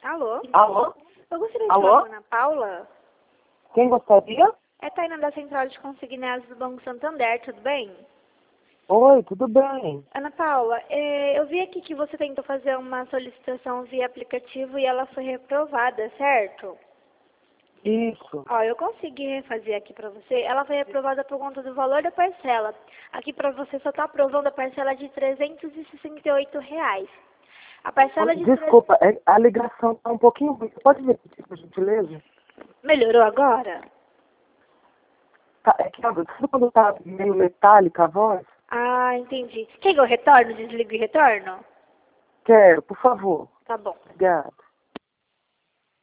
Alô? Alô? Eu gostaria de Alô? falar com a Ana Paula. Quem gostaria? É Taina da Central de Consignados do Banco Santander, tudo bem? Oi, tudo bem? Ana Paula, eu vi aqui que você tentou fazer uma solicitação via aplicativo e ela foi reprovada, certo? Isso. Ó, eu consegui refazer aqui pra você. Ela foi reprovada por conta do valor da parcela. Aqui pra você só tá aprovando a parcela de R$ 368. A parcela de... Desculpa, a ligação tá um pouquinho ruim. Você pode repetir, por gentileza? Melhorou agora? Tá, é que sabe quando tá meio metálica a voz? Ah, entendi. Quer que eu retorno? Desligo e retorno? Quero, por favor. Tá bom. Obrigado.